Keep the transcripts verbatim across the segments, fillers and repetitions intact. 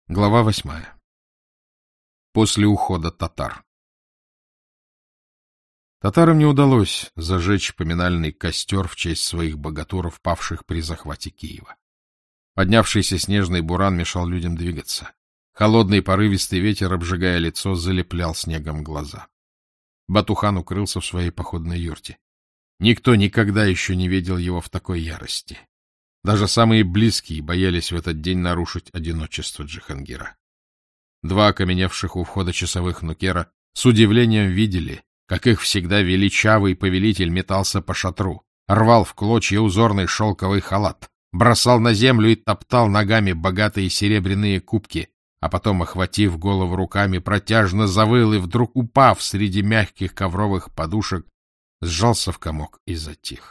Глава восьмая. После ухода татар. Татарам не удалось зажечь поминальный костер в честь своих богатуров, павших при захвате Киева. Поднявшийся снежный буран мешал людям двигаться. Холодный порывистый ветер, обжигая лицо, залеплял снегом глаза. Батухан укрылся в своей походной юрте. Никто никогда еще не видел его в такой ярости. Даже самые близкие боялись в этот день нарушить одиночество Джихангира. Два окаменевших у входа часовых нукера с удивлением видели, как их всегда величавый повелитель метался по шатру, рвал в клочья узорный шелковый халат, бросал на землю и топтал ногами богатые серебряные кубки, а потом, охватив голову руками, протяжно завыл и, вдруг упав среди мягких ковровых подушек, сжался в комок и затих.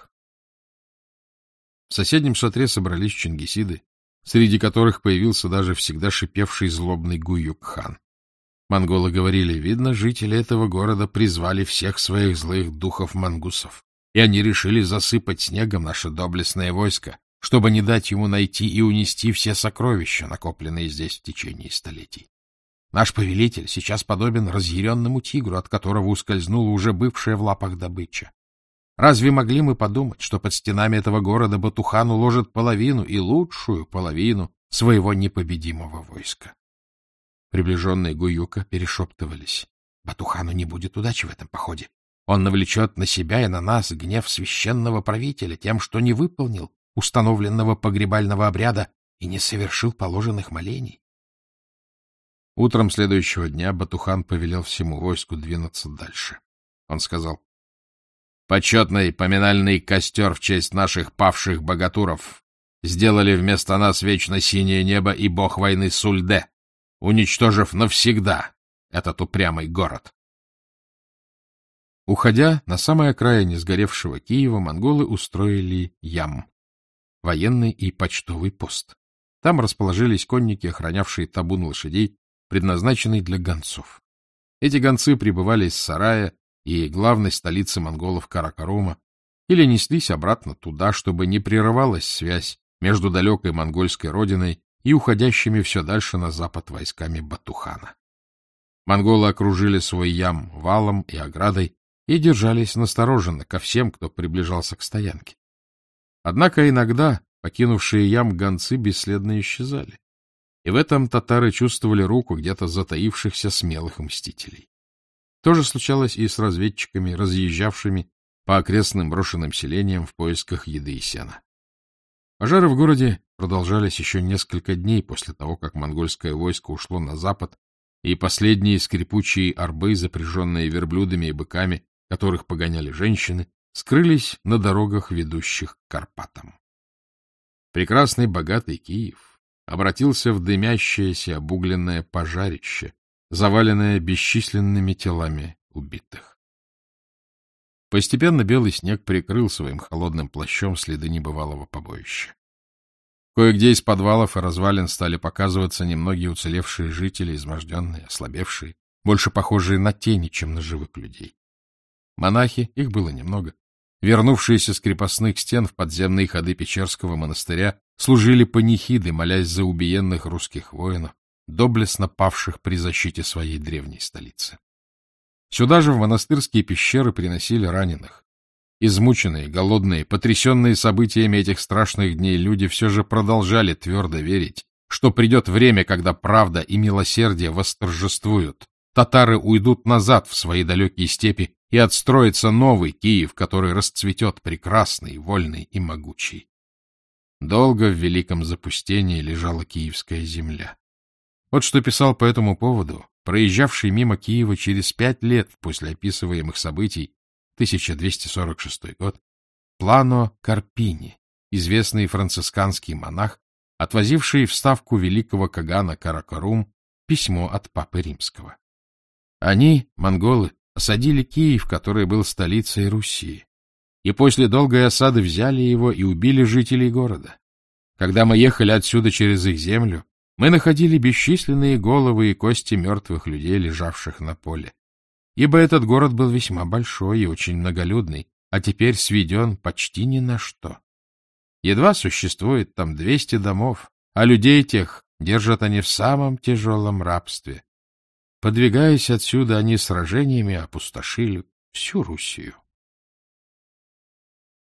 В соседнем шатре собрались чингисиды, среди которых появился даже всегда шипевший злобный Гуюк-хан. Монголы говорили: видно, жители этого города призвали всех своих злых духов-мангусов, и они решили засыпать снегом наше доблестное войско, чтобы не дать ему найти и унести все сокровища, накопленные здесь в течение столетий. Наш повелитель сейчас подобен разъяренному тигру, от которого ускользнула уже бывшая в лапах добыча. Разве могли мы подумать, что под стенами этого города Батухан уложит половину и лучшую половину своего непобедимого войска? Приближенные Гуюка перешептывались: Батухану не будет удачи в этом походе. Он навлечет на себя и на нас гнев священного правителя тем, что не выполнил установленного погребального обряда и не совершил положенных молений. Утром следующего дня Батухан повелел всему войску двинуться дальше. Он сказал: почетный поминальный костер в честь наших павших богатуров сделали вместо нас вечно синее небо и бог войны Сульде, уничтожив навсегда этот упрямый город. Уходя на самой окраине сгоревшего Киева, монголы устроили ям — военный и почтовый пост. Там расположились конники, охранявшие табун лошадей, предназначенный для гонцов. Эти гонцы прибывали из сарая и главной столицы монголов Каракарума или неслись обратно туда, чтобы не прерывалась связь между далекой монгольской родиной и уходящими все дальше на запад войсками Батухана. Монголы окружили свой ям валом и оградой и держались настороженно ко всем, кто приближался к стоянке. Однако иногда покинувшие ям гонцы бесследно исчезали, и в этом татары чувствовали руку где-то затаившихся смелых мстителей. То же случалось и с разведчиками, разъезжавшими по окрестным брошенным селениям в поисках еды и сена. Пожары в городе продолжались еще несколько дней после того, как монгольское войско ушло на запад, и последние скрипучие арбы, запряженные верблюдами и быками, которых погоняли женщины, скрылись на дорогах, ведущих к Карпатам. Прекрасный богатый Киев обратился в дымящееся обугленное пожарище, заваленное бесчисленными телами убитых. Постепенно белый снег прикрыл своим холодным плащом следы небывалого побоища. Кое-где из подвалов и развалин стали показываться немногие уцелевшие жители, изможденные, ослабевшие, больше похожие на тени, чем на живых людей. Монахи, их было немного, вернувшиеся с крепостных стен в подземные ходы Печерского монастыря, служили панихиды, молясь за убиенных русских воинов, доблестно павших при защите своей древней столицы. Сюда же в монастырские пещеры приносили раненых. Измученные, голодные, потрясенные событиями этих страшных дней люди все же продолжали твердо верить, что придет время, когда правда и милосердие восторжествуют, татары уйдут назад в свои далекие степи и отстроится новый Киев, который расцветет прекрасный, вольный и могучий. Долго в великом запустении лежала киевская земля. Вот что писал по этому поводу проезжавший мимо Киева через пять лет после описываемых событий, тысяча двести сорок шестой год, Плано Карпини, известный францисканский монах, отвозивший в ставку великого кагана Каракарум письмо от Папы Римского. Они, монголы, осадили Киев, который был столицей Руси, и после долгой осады взяли его и убили жителей города. Когда мы ехали отсюда через их землю, мы находили бесчисленные головы и кости мертвых людей, лежавших на поле. Ибо этот город был весьма большой и очень многолюдный, а теперь сведен почти ни на что. Едва существует там двести домов, а людей тех Держат они в самом тяжелом рабстве. Подвигаясь отсюда, они сражениями опустошили всю Руссию.